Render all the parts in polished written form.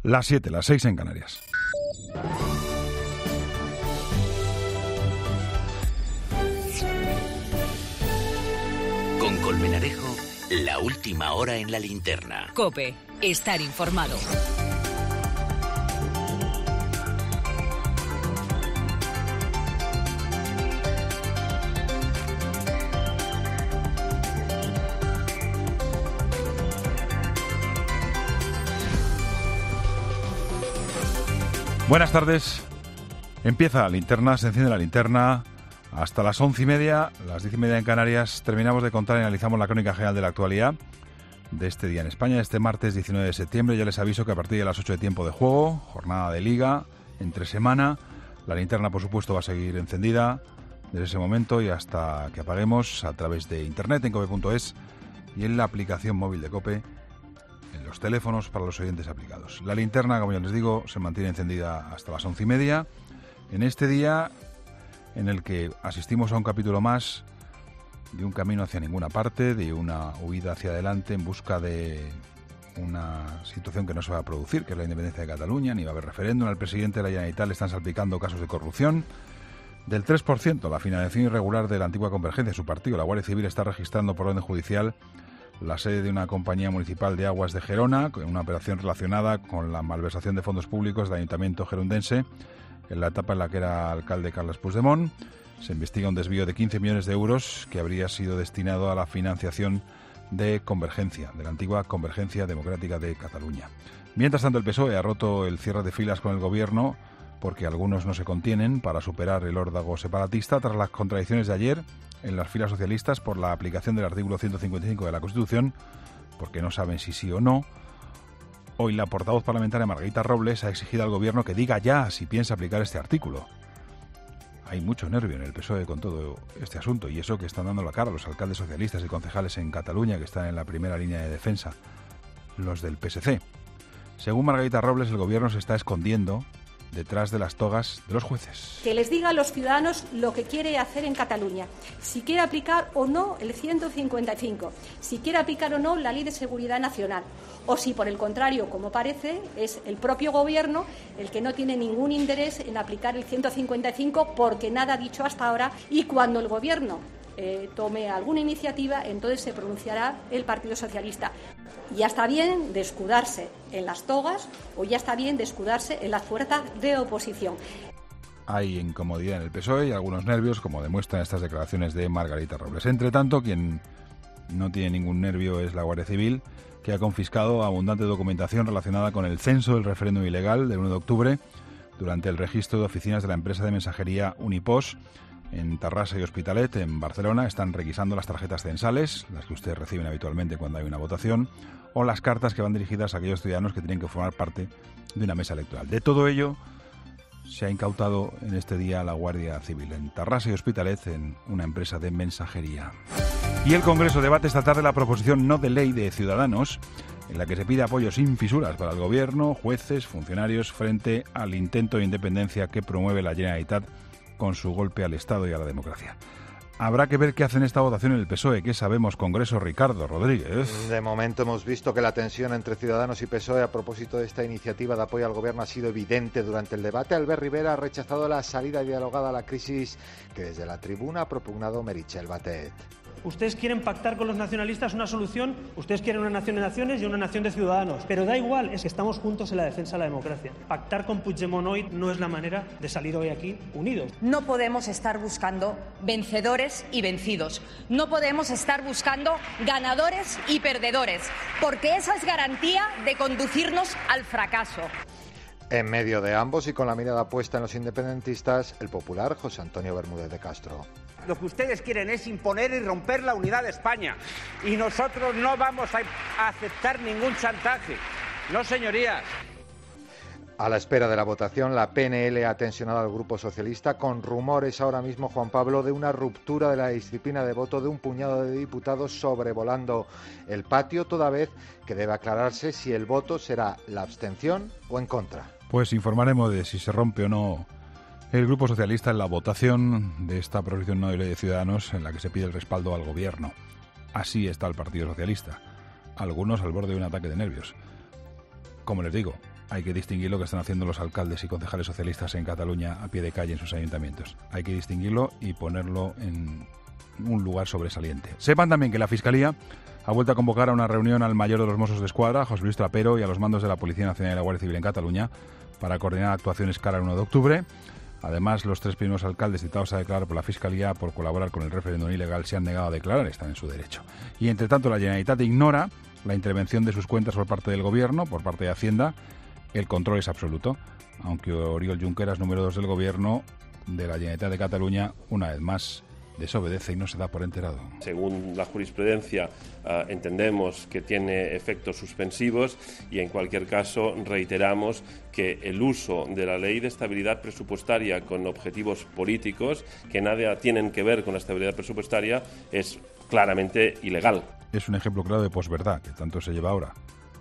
Las 7, las 6 en Canarias. Con Colmenarejo, la última hora en la linterna. COPE, estar informado. Buenas tardes. Empieza la linterna, se enciende la linterna. Hasta las 11:30, las 10:30 en Canarias, terminamos de contar y analizamos la crónica general de la actualidad de este día en España, este martes 19 de septiembre. Ya les aviso que a partir de las 8 de tiempo de juego, jornada de liga, entre semana, la linterna por supuesto va a seguir encendida desde ese momento y hasta que apaguemos a través de internet en cope.es y en la aplicación móvil de COPE, en los teléfonos para los oyentes aplicados. La linterna, como ya les digo, se mantiene encendida hasta las 11:30 en este día en el que asistimos a un capítulo más de un camino hacia ninguna parte, de una huida hacia adelante en busca de una situación que no se va a producir, que es la independencia de Cataluña, ni va a haber referéndum. Al presidente de la Generalitat le están salpicando casos de corrupción. Del 3%, la financiación irregular de la antigua Convergencia, su partido, la Guardia Civil, está registrando por orden judicial la sede de una compañía municipal de aguas de Gerona, con una operación relacionada con la malversación de fondos públicos del ayuntamiento gerundense, en la etapa en la que era alcalde Carles Puigdemont. Se investiga un desvío de 15 millones de euros que habría sido destinado a la financiación de Convergencia, de la antigua Convergencia Democrática de Cataluña. Mientras tanto, el PSOE ha roto el cierre de filas con el gobierno porque algunos no se contienen para superar el órdago separatista tras las contradicciones de ayer en las filas socialistas por la aplicación del artículo 155 de la Constitución, porque no saben si sí o no. Hoy la portavoz parlamentaria Margarita Robles ha exigido al gobierno que diga ya si piensa aplicar este artículo. Hay mucho nervio en el PSOE con todo este asunto, y eso que están dando la cara los alcaldes socialistas y concejales en Cataluña, que están en la primera línea de defensa, los del PSC. Según Margarita Robles, el gobierno se está escondiendo detrás de las togas de los jueces. Que les diga a los ciudadanos lo que quiere hacer en Cataluña, si quiere aplicar o no el 155, si quiere aplicar o no la Ley de Seguridad Nacional, o si por el contrario, como parece, es el propio gobierno el que no tiene ningún interés en aplicar el 155 porque nada ha dicho hasta ahora, y cuando el gobierno tome alguna iniciativa, entonces se pronunciará el Partido Socialista. Ya está bien de escudarse en las togas o ya está bien de escudarse en las fuerzas de oposición. Hay incomodidad en el PSOE y algunos nervios, como demuestran estas declaraciones de Margarita Robles. Entre tanto, quien no tiene ningún nervio es la Guardia Civil, que ha confiscado abundante documentación relacionada con el censo del referéndum ilegal del 1 de octubre durante el registro de oficinas de la empresa de mensajería Unipos en Tarrasa y Hospitalet, en Barcelona. Están requisando las tarjetas censales, las que ustedes reciben habitualmente cuando hay una votación, o las cartas que van dirigidas a aquellos ciudadanos que tienen que formar parte de una mesa electoral. De todo ello se ha incautado en este día la Guardia Civil en Tarrasa y Hospitalet, en una empresa de mensajería. Y el Congreso debate esta tarde la proposición no de ley de Ciudadanos, en la que se pide apoyo sin fisuras para el Gobierno, jueces, funcionarios, frente al intento de independencia que promueve la Generalitat con su golpe al Estado y a la democracia. Habrá que ver qué hacen esta votación en el PSOE. ¿Qué sabemos, Congreso? Ricardo Rodríguez. De momento hemos visto que la tensión entre Ciudadanos y PSOE a propósito de esta iniciativa de apoyo al Gobierno ha sido evidente durante el debate. Albert Rivera ha rechazado la salida dialogada a la crisis que desde la tribuna ha propugnado Meritxell Batet. Ustedes quieren pactar con los nacionalistas una solución, ustedes quieren una nación de naciones y una nación de ciudadanos, pero da igual, es que estamos juntos en la defensa de la democracia. Pactar con Puigdemont hoy no es la manera de salir hoy aquí unidos. No podemos estar buscando vencedores y vencidos, no podemos estar buscando ganadores y perdedores, porque esa es garantía de conducirnos al fracaso. En medio de ambos y con la mirada puesta en los independentistas, el popular José Antonio Bermúdez de Castro. Lo que ustedes quieren es imponer y romper la unidad de España. Y nosotros no vamos a aceptar ningún chantaje. No, señorías. A la espera de la votación, la PNL ha tensionado al Grupo Socialista con rumores ahora mismo, Juan Pablo, de una ruptura de la disciplina de voto de un puñado de diputados sobrevolando el patio, toda vez que debe aclararse si el voto será la abstención o en contra. Pues informaremos de si se rompe o no el Grupo Socialista en la votación de esta proposición no de ley de Ciudadanos en la que se pide el respaldo al Gobierno. Así está el Partido Socialista. Algunos al borde de un ataque de nervios. Como les digo, hay que distinguir lo que están haciendo los alcaldes y concejales socialistas en Cataluña a pie de calle en sus ayuntamientos. Hay que distinguirlo y ponerlo en un lugar sobresaliente. Sepan también que la Fiscalía ha vuelto a convocar a una reunión al mayor de los Mossos d'Esquadra, José Luis Trapero, y a los mandos de la Policía Nacional y la Guardia Civil en Cataluña para coordinar actuaciones cara al 1 de octubre. Además, los 3 primeros alcaldes citados a declarar por la Fiscalía por colaborar con el referéndum ilegal se han negado a declarar, están en su derecho. Y, entre tanto, la Generalitat ignora la intervención de sus cuentas por parte del Gobierno, por parte de Hacienda. El control es absoluto, aunque Oriol Junqueras, número 2 del Gobierno de la Generalitat de Cataluña, una vez más desobedece y no se da por enterado. Según la jurisprudencia, entendemos que tiene efectos suspensivos y, en cualquier caso, reiteramos que el uso de la Ley de Estabilidad Presupuestaria con objetivos políticos que nada tienen que ver con la estabilidad presupuestaria es claramente ilegal. Es un ejemplo claro de posverdad, que tanto se lleva ahora.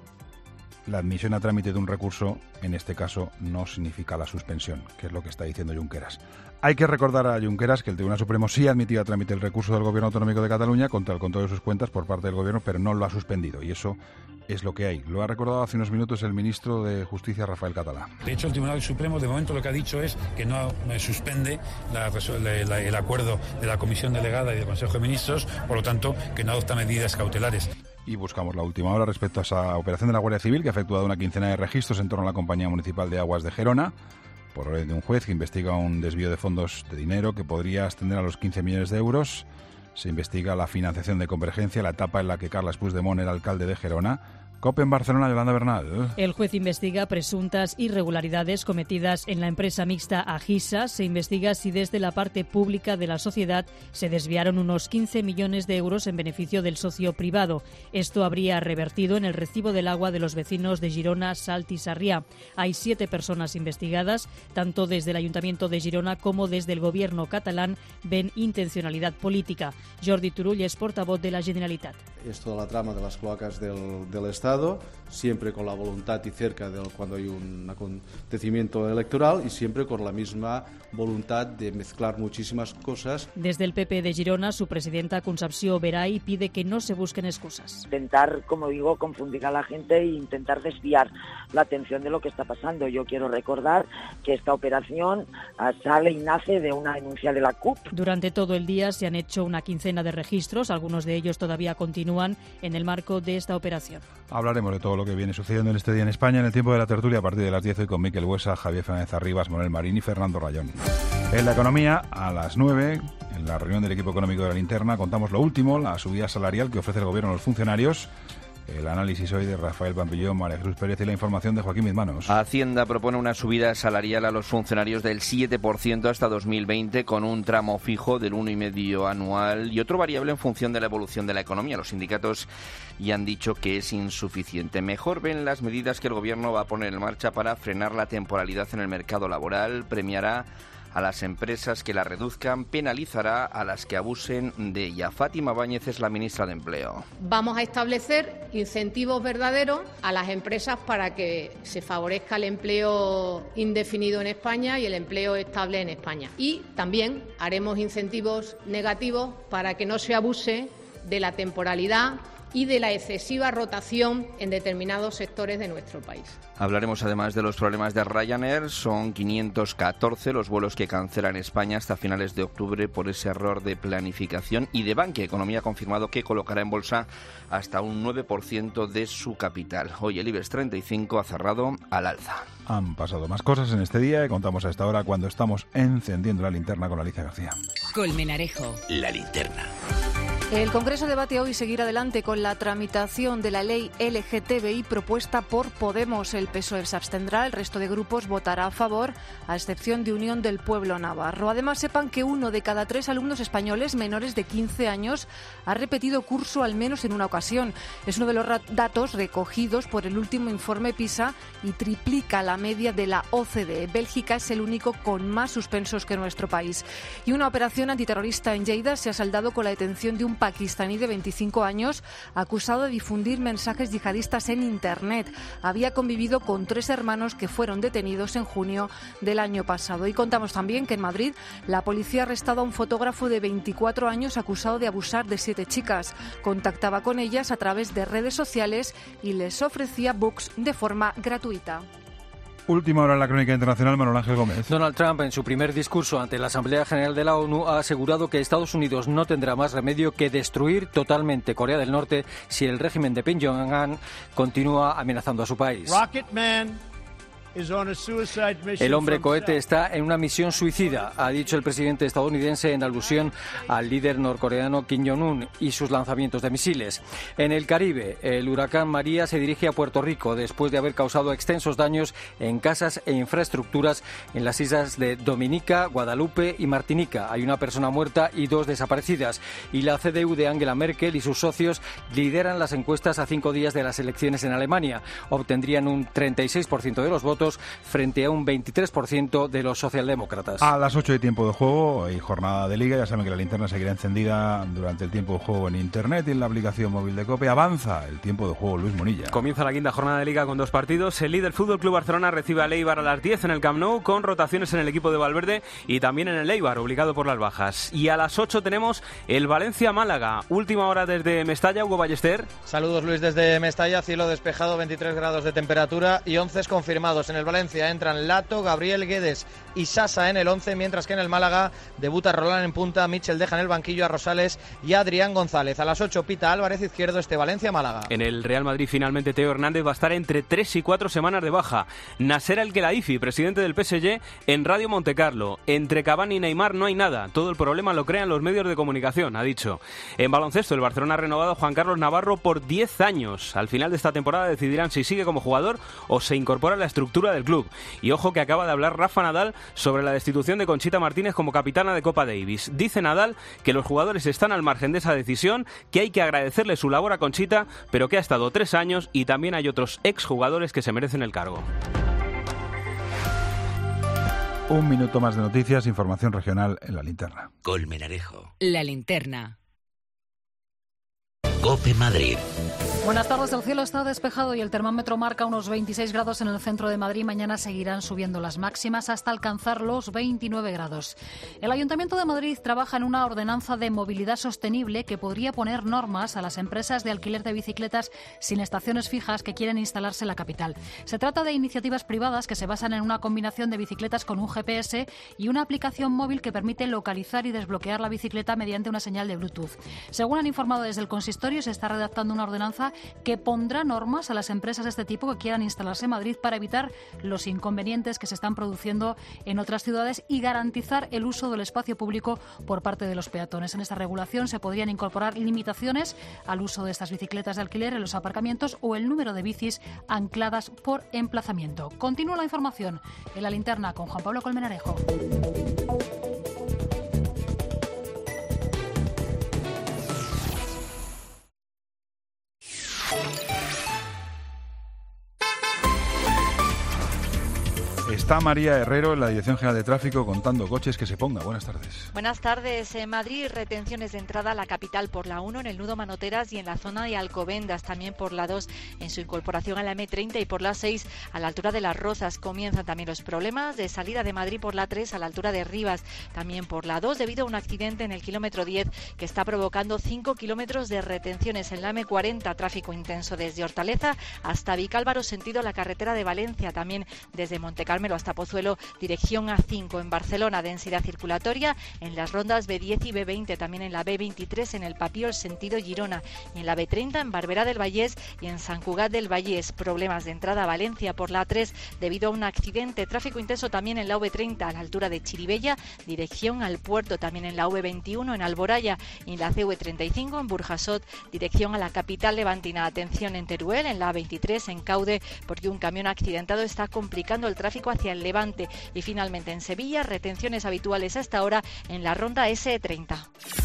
La admisión a trámite de un recurso, en este caso, no significa la suspensión, que es lo que está diciendo Junqueras. Hay que recordar a Junqueras que el Tribunal Supremo sí ha admitido a trámite el recurso del Gobierno Autonómico de Cataluña contra el control de sus cuentas por parte del Gobierno, pero no lo ha suspendido, y eso es lo que hay. Lo ha recordado hace unos minutos el ministro de Justicia, Rafael Català. De hecho, el Tribunal Supremo, de momento, lo que ha dicho es que no suspende el acuerdo de la Comisión Delegada y del Consejo de Ministros, por lo tanto, que no adopta medidas cautelares. Y buscamos la última hora respecto a esa operación de la Guardia Civil que ha efectuado una quincena de registros en torno a la Compañía Municipal de Aguas de Gerona, por orden de un juez que investiga un desvío de fondos de dinero que podría ascender a los 15 millones de euros. Se investiga la financiación de Convergencia, la etapa en la que Carles Puigdemont era alcalde de Gerona. COPE en Barcelona, Yolanda Bernal. El juez investiga presuntas irregularidades cometidas en la empresa mixta Agisa. Se investiga si desde la parte pública de la sociedad se desviaron unos 15 millones de euros en beneficio del socio privado. Esto habría revertido en el recibo del agua de los vecinos de Girona, Salt y Sarrià. Hay 7 personas investigadas, tanto desde el Ayuntamiento de Girona como desde el Gobierno catalán ven intencionalidad política. Jordi Turull es portavoz de la Generalitat. Esto de la trama de las cloacas del Estado, siempre con la voluntad y cerca de cuando hay un acontecimiento electoral y siempre con la misma voluntad de mezclar muchísimas cosas. Desde el PP de Girona, su presidenta Concepció Veray pide que no se busquen excusas. Intentar, como digo, confundir a la gente e intentar desviar la atención de lo que está pasando. Yo quiero recordar que esta operación sale y nace de una denuncia de la CUP. Durante todo el día se han hecho una quincena de registros, algunos de ellos todavía continúan en el marco de esta operación. Hablaremos de todo lo que viene sucediendo en este día en España en el tiempo de la tertulia a partir de las 10 hoy con Miquel Buesa, Javier Fernández Arribas, Manuel Marín y Fernando Rayón. En la economía, a las 9, en la reunión del equipo económico de la Linterna, contamos lo último, la subida salarial que ofrece el Gobierno a los funcionarios. El análisis hoy de Rafael Pampillón, María Jesús Pérez y la información de Joaquín Mizmanos. Hacienda propone una subida salarial a los funcionarios del 7% hasta 2020 con un tramo fijo del 1,5% anual y otro variable en función de la evolución de la economía. Los sindicatos ya han dicho que es insuficiente. Mejor ven las medidas que el Gobierno va a poner en marcha para frenar la temporalidad en el mercado laboral. Premiará a las empresas que la reduzcan, penalizará a las que abusen de ella. Fátima Báñez es la ministra de Empleo. Vamos a establecer incentivos verdaderos a las empresas para que se favorezca el empleo indefinido en España y el empleo estable en España. Y también haremos incentivos negativos para que no se abuse de la temporalidad y de la excesiva rotación en determinados sectores de nuestro país. Hablaremos además de los problemas de Ryanair. Son 514 los vuelos que cancelan España hasta finales de octubre por ese error de planificación. Y de Bankia Economía ha confirmado que colocará en bolsa hasta un 9% de su capital. Hoy el IBEX 35 ha cerrado al alza. Han pasado más cosas en este día y contamos a esta hora cuando estamos encendiendo la linterna con Alicia García. Colmenarejo. La linterna. El Congreso debate hoy seguir adelante con la tramitación de la ley LGTBI propuesta por Podemos. El PSOE se abstendrá, el resto de grupos votará a favor, a excepción de Unión del Pueblo Navarro. Además, sepan que 1 de cada 3 alumnos españoles menores de 15 años ha repetido curso al menos en una ocasión. Es uno de los datos recogidos por el último informe PISA y triplica la media de la OCDE. Bélgica es el único con más suspensos que nuestro país. Y una operación antiterrorista en Lleida se ha saldado con la detención de un pakistaní de 25 años acusado de difundir mensajes yihadistas en Internet. Había convivido con 3 hermanos que fueron detenidos en junio del año pasado. Y contamos también que en Madrid la policía ha arrestado a un fotógrafo de 24 años acusado de abusar de 7 chicas. Contactaba con ellas a través de redes sociales y les ofrecía books de forma gratuita. Última hora en la crónica internacional, Manuel Ángel Gómez. Donald Trump, en su primer discurso ante la Asamblea General de la ONU, ha asegurado que Estados Unidos no tendrá más remedio que destruir totalmente Corea del Norte si el régimen de Pyongyang continúa amenazando a su país. El hombre cohete está en una misión suicida, ha dicho el presidente estadounidense en alusión al líder norcoreano Kim Jong-un y sus lanzamientos de misiles. En el Caribe, el huracán María se dirige a Puerto Rico después de haber causado extensos daños en casas e infraestructuras en las islas de Dominica, Guadalupe y Martinica. Hay una persona muerta y 2 desaparecidas. Y la CDU de Angela Merkel y sus socios lideran las encuestas a 5 días de las elecciones en Alemania. Obtendrían un 36% de los votos frente a un 23% de los socialdemócratas. A las 8 de tiempo de juego y jornada de Liga. Ya saben que la linterna seguirá encendida durante el tiempo de juego en Internet y en la aplicación móvil de COPE. Avanza el tiempo de juego, Luis Monilla. Comienza la quinta jornada de Liga con 2 partidos. El líder Fútbol Club Barcelona recibe al Eibar a las 10 en el Camp Nou, con rotaciones en el equipo de Valverde y también en el Eibar, obligado por las bajas. Y a las 8 tenemos el Valencia-Málaga. Última hora desde Mestalla, Hugo Ballester. Saludos, Luis, desde Mestalla. Cielo despejado, 23 grados de temperatura y 11 confirmados. En el Valencia entran Lato, Gabriel Guedes y Sasa en el 11, mientras que en el Málaga debuta Roland en punta, Michel deja en el banquillo a Rosales y a Adrián González. A las 8 pita Álvarez Izquierdo, Valencia-Málaga. En el Real Madrid finalmente Teo Hernández va a estar entre 3 y 4 semanas de baja. Nasser El-Khelaifi, presidente del PSG, en Radio Montecarlo. Entre Cavani y Neymar no hay nada. Todo el problema lo crean los medios de comunicación, ha dicho. En baloncesto, el Barcelona ha renovado a Juan Carlos Navarro por 10 años. Al final de esta temporada decidirán si sigue como jugador o se incorpora a la estructura del club. Y ojo que acaba de hablar Rafa Nadal sobre la destitución de Conchita Martínez como capitana de Copa Davis. Dice Nadal que los jugadores están al margen de esa decisión, que hay que agradecerle su labor a Conchita, pero que ha estado 3 años y también hay otros exjugadores que se merecen el cargo. Un minuto más de noticias, información regional en la linterna. Colmenarejo. La linterna. COPE Madrid. Buenas tardes, el cielo está despejado y el termómetro marca unos 26 grados en el centro de Madrid. Mañana seguirán subiendo las máximas hasta alcanzar los 29 grados. El Ayuntamiento de Madrid trabaja en una ordenanza de movilidad sostenible que podría poner normas a las empresas de alquiler de bicicletas sin estaciones fijas que quieren instalarse en la capital. Se trata de iniciativas privadas que se basan en una combinación de bicicletas con un GPS y una aplicación móvil que permite localizar y desbloquear la bicicleta mediante una señal de Bluetooth. Según han informado desde el consistorio, se está redactando una ordenanza que pondrá normas a las empresas de este tipo que quieran instalarse en Madrid para evitar los inconvenientes que se están produciendo en otras ciudades y garantizar el uso del espacio público por parte de los peatones. En esta regulación se podrían incorporar limitaciones al uso de estas bicicletas de alquiler en los aparcamientos o el número de bicis ancladas por emplazamiento. Continúa la información en la linterna con Juan Pablo Colmenarejo. Está María Herrero en la Dirección General de Tráfico contando coches que se ponga. Buenas tardes. Buenas tardes. En Madrid, retenciones de entrada a la capital por la 1 en el nudo Manoteras y en la zona de Alcobendas, también por la 2 en su incorporación a la M30 y por la 6 a la altura de Las Rozas. Comienzan también los problemas de salida de Madrid por la 3 a la altura de Rivas, también por la 2 debido a un accidente en el kilómetro 10 que está provocando 5 kilómetros de retenciones en la M40, tráfico intenso desde Hortaleza hasta Vicálvaro, sentido la carretera de Valencia, también desde Montecarmelo hasta Pozuelo, dirección A5. En Barcelona, densidad circulatoria en las rondas B10 y B20, también en la B23 en el Papiol, sentido Girona, y en la B30 en Barberá del Vallés y en Sant Cugat del Vallés. Problemas de entrada a Valencia por la A3 debido a un accidente. Tráfico intenso también en la V30 a la altura de Chirivella, dirección al puerto, también en la V21 en Alboraya y en la CV35 en Burjasot, dirección a la capital levantina. Atención en Teruel, en la A23 en Caude, porque un camión accidentado está complicando el tráfico hacia el Levante. Y finalmente en Sevilla, retenciones habituales a esta hora en la ronda S30.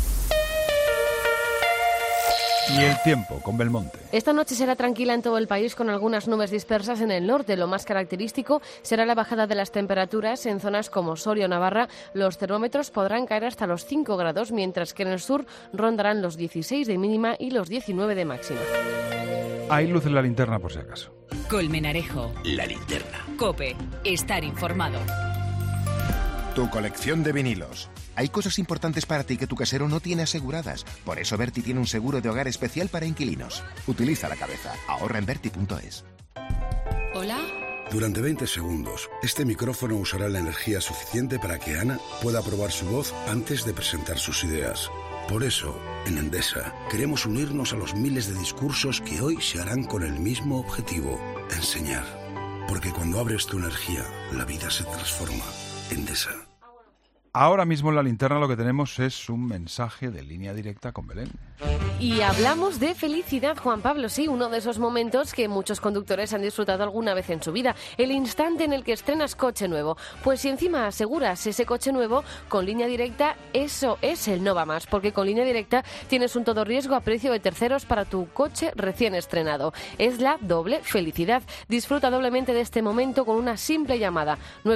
Y el tiempo con Belmonte. Esta noche será tranquila en todo el país con algunas nubes dispersas en el norte. Lo más característico será la bajada de las temperaturas. En zonas como Soria o Navarra los termómetros podrán caer hasta los 5 grados, mientras que en el sur rondarán los 16 de mínima y los 19 de máxima. Hay luz en la linterna por si acaso. Colmenarejo. La linterna. COPE. Estar informado. Tu colección de vinilos. Hay cosas importantes para ti que tu casero no tiene aseguradas. Por eso Berti tiene un seguro de hogar especial para inquilinos. Utiliza la cabeza. Ahorra en Berti.es. Hola, Durante 20 segundos, este micrófono usará la energía suficiente para que Ana pueda probar su voz antes de presentar sus ideas. Por eso, en Endesa, queremos unirnos a los miles de discursos que hoy se harán con el mismo objetivo, enseñar. Porque cuando abres tu energía, la vida se transforma. Endesa. Ahora mismo en la linterna lo que tenemos es un mensaje de Línea Directa con Belén. Y hablamos de felicidad, Juan Pablo, sí, uno de esos momentos que muchos conductores han disfrutado alguna vez en su vida, el instante en el que estrenas coche nuevo. Pues si encima aseguras ese coche nuevo, con Línea Directa eso es el no va más, porque con Línea Directa tienes un todo riesgo a precio de terceros para tu coche recién estrenado. Es la doble felicidad. Disfruta doblemente de este momento con una simple llamada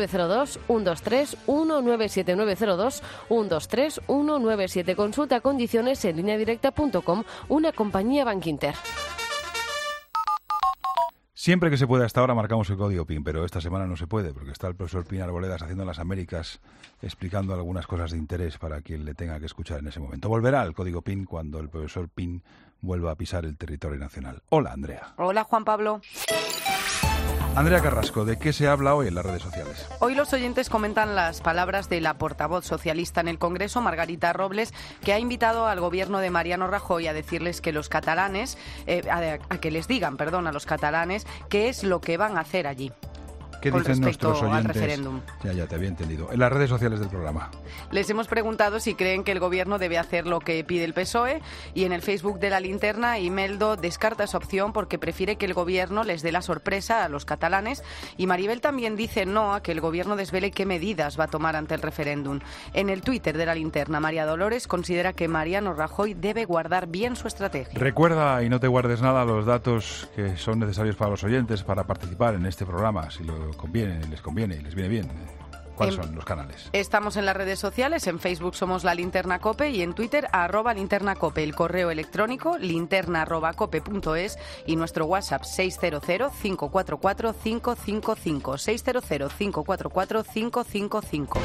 902-123-197, 902-123-197. Consulta condiciones en lineadirecta.com, una compañía Bankinter. Siempre que se puede hasta ahora marcamos el código PIN, pero esta semana no se puede porque está el profesor Pin Arboledas haciendo las Américas, explicando algunas cosas de interés para quien le tenga que escuchar en ese momento. Volverá el código PIN cuando el profesor Pin vuelva a pisar el territorio nacional. Hola, Andrea. Hola, Juan Pablo. Andrea Carrasco, ¿de qué se habla hoy en las redes sociales? Hoy los oyentes comentan las palabras de la portavoz socialista en el Congreso, Margarita Robles, que ha invitado al gobierno de Mariano Rajoy a decirles que los catalanes, a que les digan, a los catalanes, qué es lo que van a hacer allí. ¿Qué dicen nuestros oyentes? Al referéndum. Ya te había entendido. En las redes sociales del programa. Les hemos preguntado si creen que el gobierno debe hacer lo que pide el PSOE, y en el Facebook de La Linterna, Imeldo descarta esa opción porque prefiere que el gobierno les dé la sorpresa a los catalanes, y Maribel también dice no a que el gobierno desvele qué medidas va a tomar ante el referéndum. En el Twitter de La Linterna, María Dolores considera que Mariano Rajoy debe guardar bien su estrategia. Recuerda y no te guardes nada los datos que son necesarios para los oyentes para participar en este programa, si les conviene y les viene bien. ¿Cuáles son los canales? Estamos en las redes sociales, en Facebook somos La Linterna COPE y en Twitter @linternacope, el correo electrónico linterna@cope.es y nuestro WhatsApp 600-544-555, 600-544-555.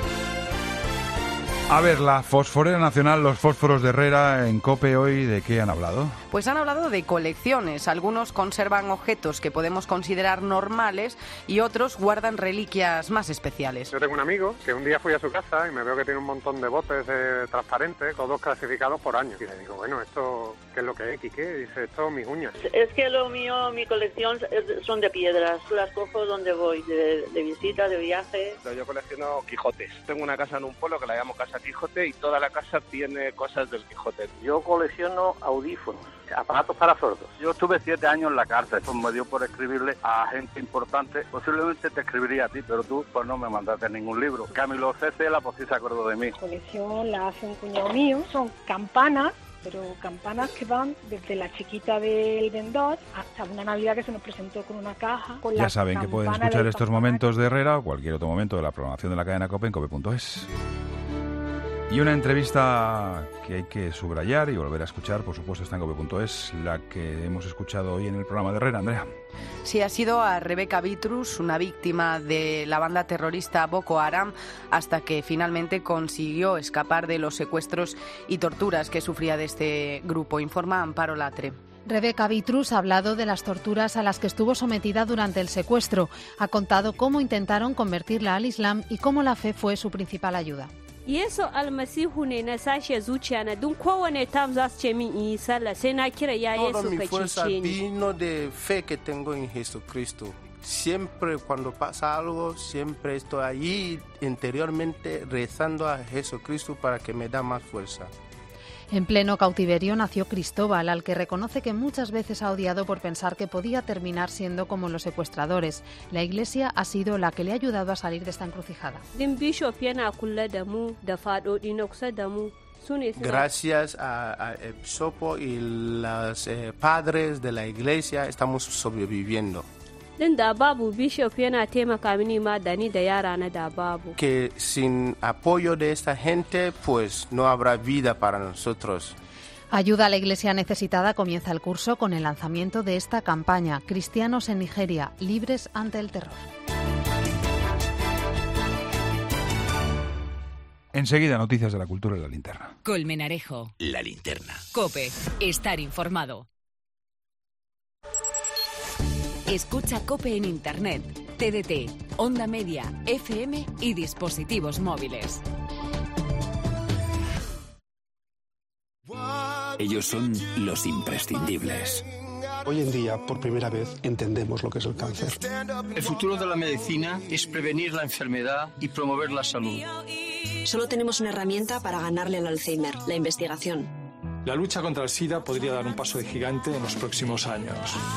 A ver, la fosforera nacional, los fósforos de Herrera en COPE hoy, ¿de qué han hablado? Pues han hablado de colecciones. Algunos conservan objetos que podemos considerar normales y otros guardan reliquias más especiales. Yo tengo un amigo que un día fui a su casa y me veo que tiene un montón de botes transparentes, todos clasificados por años. Y le digo, bueno, ¿esto qué es lo que es, Quique? Dice, esto mis uñas. Es que lo mío, mi colección son de piedras. Las cojo donde voy, de visita, de viaje. Yo colecciono Quijotes. Tengo una casa en un pueblo que la llamo Casa Quijote y toda la casa tiene cosas del Quijote. Yo colecciono audífonos, aparatos para sordos. Yo estuve 7 años en la cárcel, eso me dio por escribirle a gente importante. Posiblemente te escribiría a ti, pero tú pues no me mandaste ningún libro. Camilo Cecela pues sí se acordó de mí. La colección la hace un cuñado mío, son campanas, pero campanas que van desde la chiquita del vendedor hasta una Navidad que se nos presentó con una caja. Con ya saben que pueden escuchar estos momentos de Herrera o cualquier otro momento de la programación de la cadena COPE en cope.es. Y una entrevista que hay que subrayar y volver a escuchar, por supuesto, está en cope.es, la que hemos escuchado hoy en el programa de Herrera. Andrea. Sí, ha sido a Rebeca Vitrus, una víctima de la banda terrorista Boko Haram, hasta que finalmente consiguió escapar de los secuestros y torturas que sufría de este grupo, informa Amparo Latre. Rebeca Vitrus ha hablado de las torturas a las que estuvo sometida durante el secuestro. Ha contado cómo intentaron convertirla al Islam y cómo la fe fue su principal ayuda. Yesu almasihu ne na sashe zuciya na duk kowane tam za su ce min in yi sallah sai na kira ya Yesu ka cece ni. Vino de fe que tengo en Jesucristo. Siempre cuando pasa algo, siempre estoy allí interiormente rezando a Jesucristo para que me da más fuerza. En pleno cautiverio nació Cristóbal, al que reconoce que muchas veces ha odiado por pensar que podía terminar siendo como los secuestradores. La Iglesia ha sido la que le ha ayudado a salir de esta encrucijada. Gracias a Episopo y los padres de la Iglesia estamos sobreviviendo. Que sin apoyo de esta gente, pues no habrá vida para nosotros. Ayuda a la Iglesia necesitada comienza el curso con el lanzamiento de esta campaña, Cristianos en Nigeria, libres ante el terror. Enseguida, noticias de la cultura en La Linterna. Colmenarejo. La Linterna. COPE. Estar informado. Escucha COPE en Internet. TDT, onda media, FM y dispositivos móviles. Ellos son los imprescindibles. Hoy en día, por primera vez, entendemos lo que es el cáncer. El futuro de la medicina es prevenir la enfermedad y promover la salud. Solo tenemos una herramienta para ganarle al Alzheimer, la investigación. La lucha contra el SIDA podría dar un paso de gigante en los próximos años.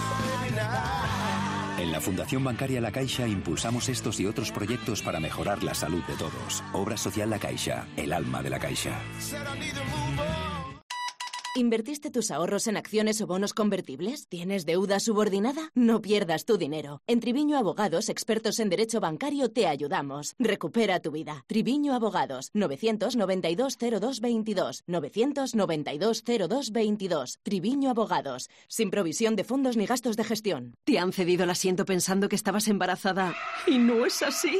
En la Fundación Bancaria La Caixa impulsamos estos y otros proyectos para mejorar la salud de todos. Obra Social La Caixa, el alma de la Caixa. ¿Invertiste tus ahorros en acciones o bonos convertibles? ¿Tienes deuda subordinada? No pierdas tu dinero. En Triviño Abogados, expertos en derecho bancario, te ayudamos. Recupera tu vida. Triviño Abogados, 992-0222. 992-0222. Triviño Abogados, sin provisión de fondos ni gastos de gestión. ¿Te han cedido el asiento pensando que estabas embarazada y no es así?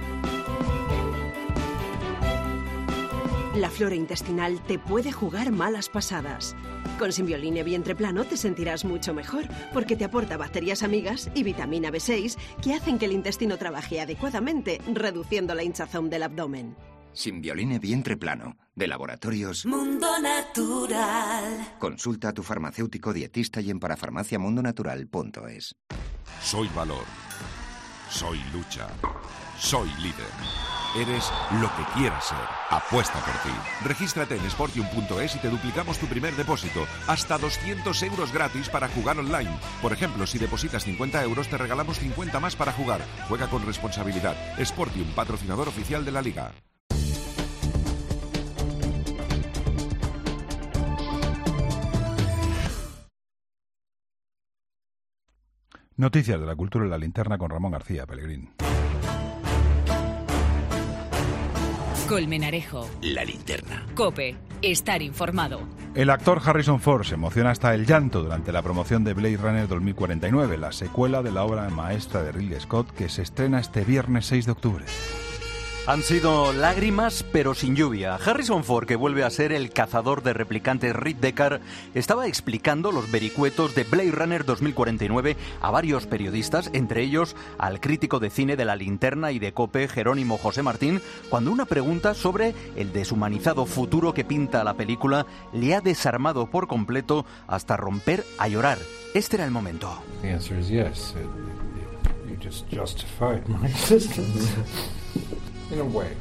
La flora intestinal te puede jugar malas pasadas. Con Simbioline Vientre Plano te sentirás mucho mejor porque te aporta bacterias amigas y vitamina B6 que hacen que el intestino trabaje adecuadamente, reduciendo la hinchazón del abdomen. Simbioline Vientre Plano, de Laboratorios Mundo Natural. Consulta a tu farmacéutico dietista y en parafarmaciamundonatural.es. Soy valor. Soy lucha. Soy líder. Eres lo que quieras ser. Apuesta por ti. Regístrate en sportium.es y te duplicamos tu primer depósito. Hasta 200 euros gratis para jugar online. Por ejemplo, si depositas 50 euros, te regalamos 50 más para jugar. Juega con responsabilidad. Sportium, patrocinador oficial de la Liga. Noticias de la cultura en la linterna con Ramón García Pellegrín. Colmenarejo. La linterna. COPE. Estar informado. El actor Harrison Ford se emociona hasta el llanto durante la promoción de Blade Runner 2049, la secuela de la obra maestra de Ridley Scott, que se estrena este viernes 6 de octubre. Han sido lágrimas, pero sin lluvia. Harrison Ford, que vuelve a ser el cazador de replicantes Rick Deckard, estaba explicando los vericuetos de Blade Runner 2049 a varios periodistas, entre ellos al crítico de cine de La Linterna y de COPE, Jerónimo José Martín, cuando una pregunta sobre el deshumanizado futuro que pinta la película le ha desarmado por completo hasta romper a llorar. Este era el momento. The answer is yes. You just justified my existence. In a way.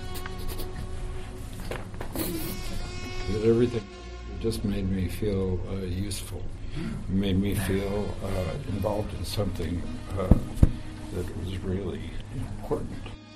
Everything just made me feel useful. It made me feel involved in something that was really important.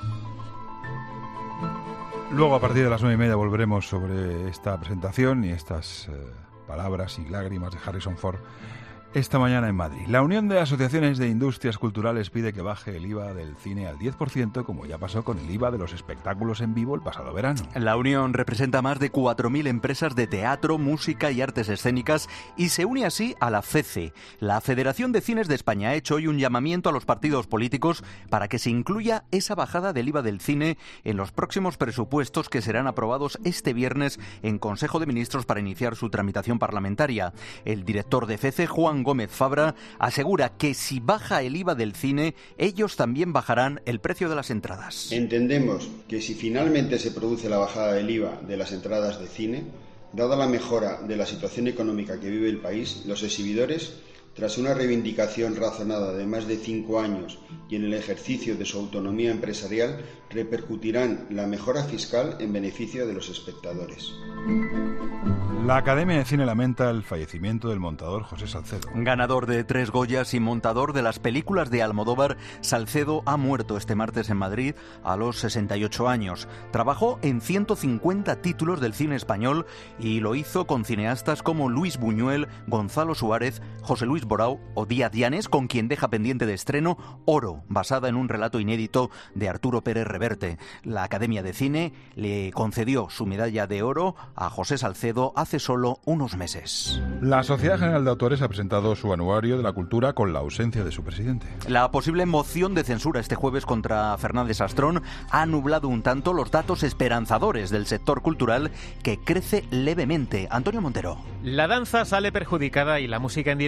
Luego, a partir de las 9:30, volveremos sobre esta presentación y estas palabras y lágrimas de Harrison Ford esta mañana en Madrid. La Unión de Asociaciones de Industrias Culturales pide que baje el IVA del cine al 10%, como ya pasó con el IVA de los espectáculos en vivo el pasado verano. La Unión representa más de 4.000 empresas de teatro, música y artes escénicas y se une así a la FECE. La Federación de Cines de España ha hecho hoy un llamamiento a los partidos políticos para que se incluya esa bajada del IVA del cine en los próximos presupuestos que serán aprobados este viernes en Consejo de Ministros para iniciar su tramitación parlamentaria. El director de FECE, Juan Gómez Fabra, asegura que si baja el IVA del cine, ellos también bajarán el precio de las entradas. Entendemos que si finalmente se produce la bajada del IVA de las entradas de cine, dada la mejora de la situación económica que vive el país, los exhibidores, tras una reivindicación razonada de más de 5 años y en el ejercicio de su autonomía empresarial, repercutirán la mejora fiscal en beneficio de los espectadores. La Academia de Cine lamenta el fallecimiento del montador José Salcedo. Ganador de 3 Goyas y montador de las películas de Almodóvar, Salcedo ha muerto este martes en Madrid a los 68 años. Trabajó en 150 títulos del cine español y lo hizo con cineastas como Luis Buñuel, Gonzalo Suárez, José Luis Borao o Díaz Llanes, con quien deja pendiente de estreno Oro, basada en un relato inédito de Arturo Pérez Reverte. La Academia de Cine le concedió su medalla de oro a José Salcedo hace solo unos meses. La Sociedad General de Autores ha presentado su anuario de la cultura con la ausencia de su presidente. La posible moción de censura este jueves contra Fernández Astrón ha nublado un tanto los datos esperanzadores del sector cultural, que crece levemente. Antonio Montero. La danza sale perjudicada y la música en directo se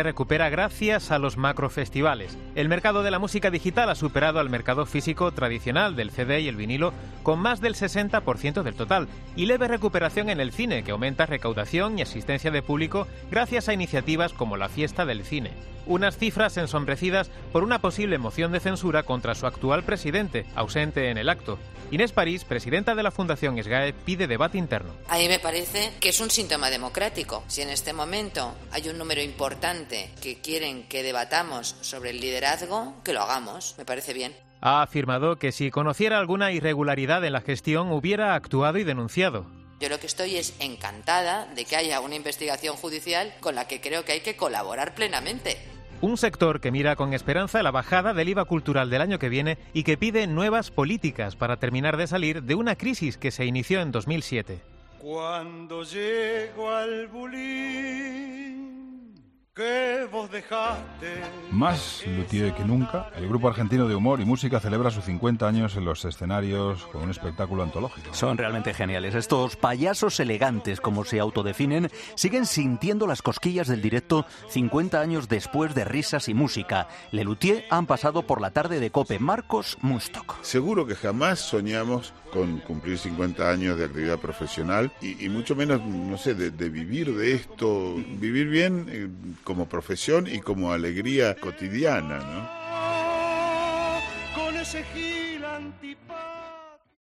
recupera gracias a los macrofestivales. El mercado de la música digital ha superado al mercado físico tradicional del CD y el vinilo con más del 60% del total, y leve recuperación en el cine, que aumenta recaudación y asistencia de público gracias a iniciativas como la Fiesta del Cine. Unas cifras ensombrecidas por una posible moción de censura contra su actual presidente, ausente en el acto. Inés París, presidenta de la Fundación SGAE, pide debate interno. A mí me parece que es un síntoma democrático. Si en este momento hay un número importante que quieren que debatamos sobre el liderazgo, que lo hagamos. Me parece bien. Ha afirmado que si conociera alguna irregularidad en la gestión hubiera actuado y denunciado. Yo lo que estoy es encantada de que haya una investigación judicial con la que creo que hay que colaborar plenamente. Un sector que mira con esperanza la bajada del IVA cultural del año que viene y que pide nuevas políticas para terminar de salir de una crisis que se inició en 2007. Cuando llego al bulín que vos dejaste. Más luthier que nunca, el grupo argentino de humor y música celebra sus 50 años en los escenarios con un espectáculo antológico. Son realmente geniales. Estos payasos elegantes, como se autodefinen, siguen sintiendo las cosquillas del directo 50 años después de risas y música. Le Luthier han pasado por la tarde de COPE. Marcos Munstock. Seguro que jamás soñamos con cumplir 50 años de actividad profesional y mucho menos, no sé, de vivir de esto, vivir bien como profesión y como alegría cotidiana, ¿no? Con ese gil antipático.